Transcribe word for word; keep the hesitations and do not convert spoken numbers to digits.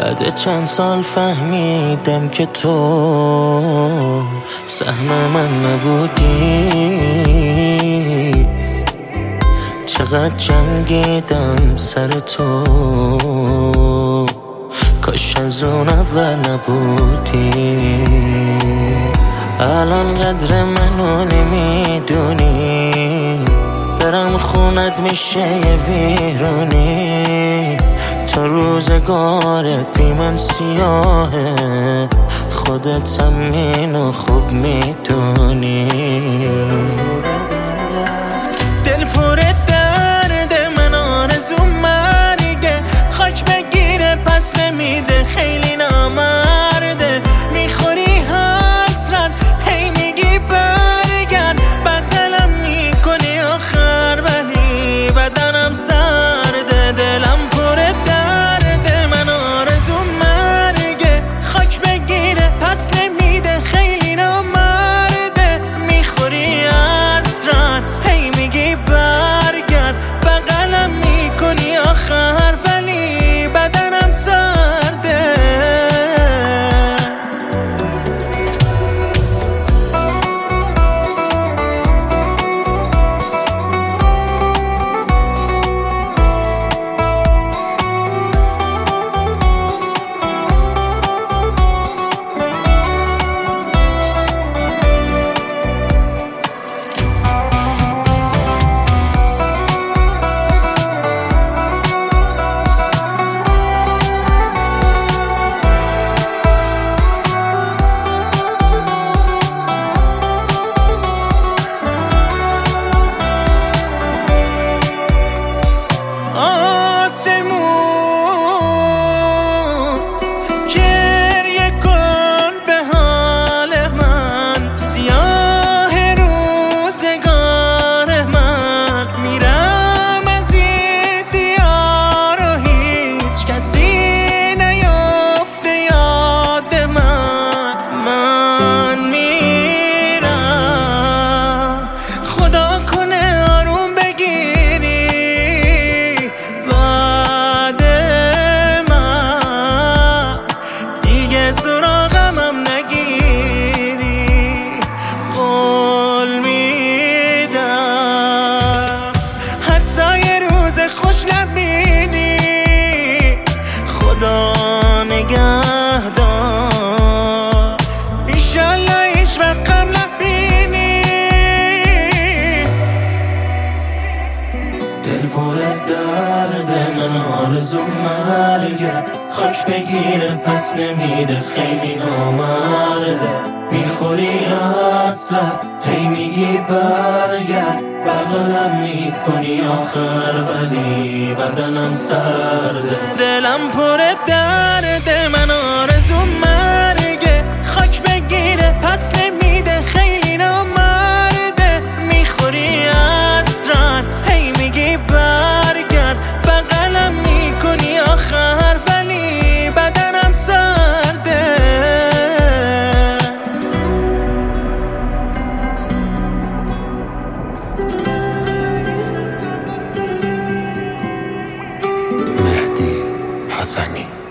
بعد چند سال فهمیدم که تو سهم من نبودی. چقدر جنگیدم سر تو، کاش از اون اول نبودی. الان قدر منو نمیدونی، برم خونت میشه یه ویرونی. تا روزگارت بی من سیاهه، خودت هم اینو خوب میدونی. دل پر درد من، آرزو مرگه، خاک بگیره پس نمیده، خیلی نامرده. میخوری حسرت، هی میگی برگرد، بغلم میکنی آخر ولی بدنم سرده. دلم پر درد من، آرزو مرگه، خاک بگیره پس نمیده، خیلی نامرده. میخوری حسرت، هی میگی برگرد، بغلم میکنی آخر ولی بدنم سرده. سراغمم نگیری، قول میدم حتی یه روز خوش نبینی. خدا نگهدار، ایشالله هیچ وقت غم نبینی. دل پر درد من، آرزو مرگه، خاک بگیره پس نمیده، خیلی نامرده. میخوری حسرت، هی میگی برگرد، بغلم میکنی آخر ولی بدنم سرده. دلم پر درد من، آرزو مرگه، خاک بگیره پس نمیده، خیلی نامرده. میخوری حسرت، هی میگی برگرد، بغلم میکنی آخر ولی بدنم سرده. مهدی حسنی.